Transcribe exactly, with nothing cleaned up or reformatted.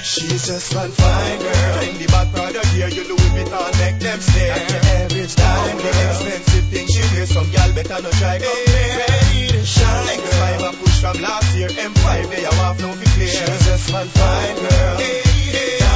She's just one fine girl. In the back product here, you Louis Vuitton make them stare. At the average time, the expensive things she wears, some gal better not try compare. Ready to shine. X five a push from last year, M five they have half no be clear. She's just one fine girl. Hey, hey.